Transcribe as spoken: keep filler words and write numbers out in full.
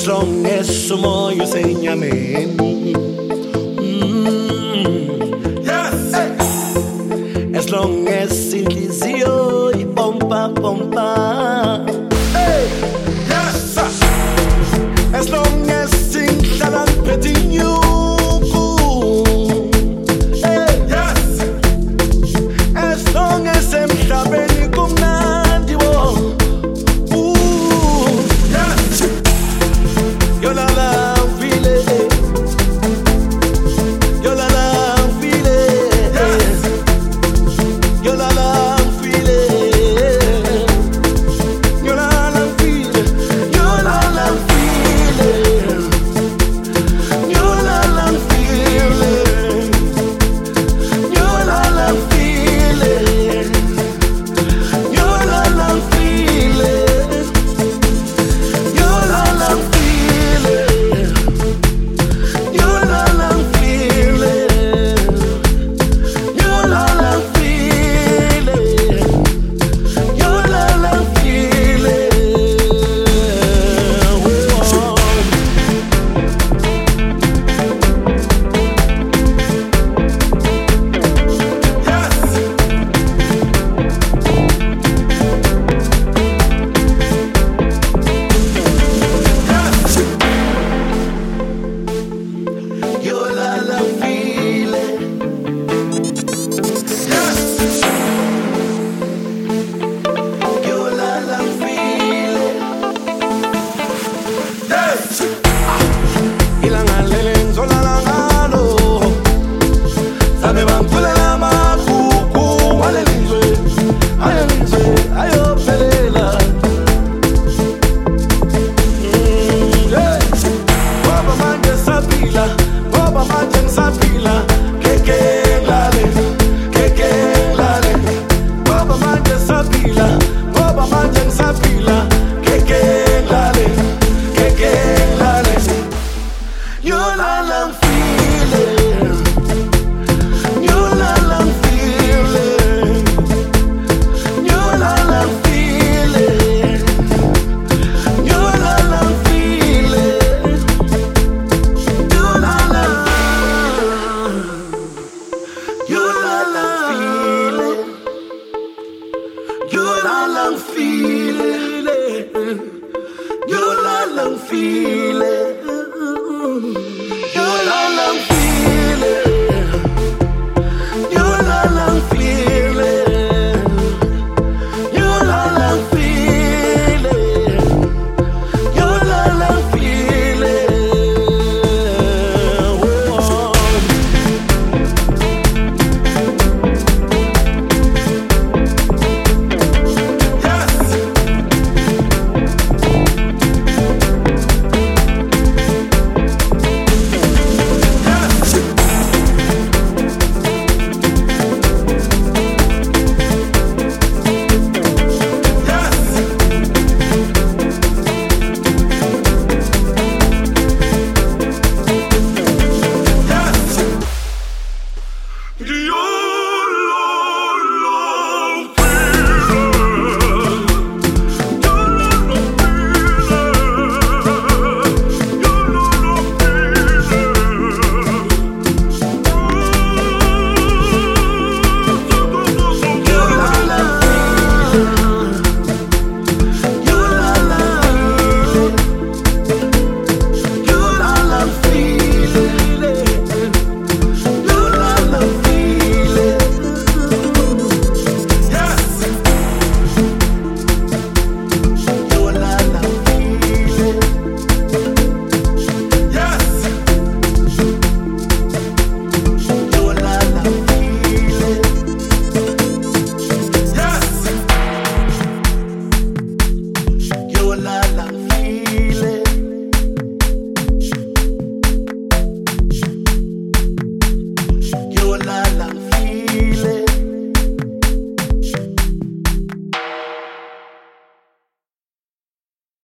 As long as umoya usenyameni. Mm. Yes. Hey. As long as inhliziyo ipompa pompa. Hey. Yes. As long as inhlala ngiphethe inyuku. Hey. Yes. As long as emhlabeni kumnandi wo. Ooh. Yes. Yo la la feel it. Yo la la feel it. Yes. Yo la la feel it. Yo la la feel it. Yo la la feel it. Yo la la feel it. Yo la la feel it. Yo la la feel it. Yo la la feel it. Yo la la feel it. Yo la la feel it. Yo la la feel it. Yo la la feel it. Yes. Yo la la feel it. Yes. Ilanga lele nzolala ngalo. Sabe bampulela makuku walelizwe. Ayelizwe ayophelela. Yes. Baba manje sapila, baba manje sapila, keke lale, keke lale. Baba manje sapila, baba manje sapila, keke lale, keke lale. Yo la la feel it, yo la la feel it, yo la la feel it, yo la la feel it. You la la, you la la feel it. You la la feel it. You la la feel it.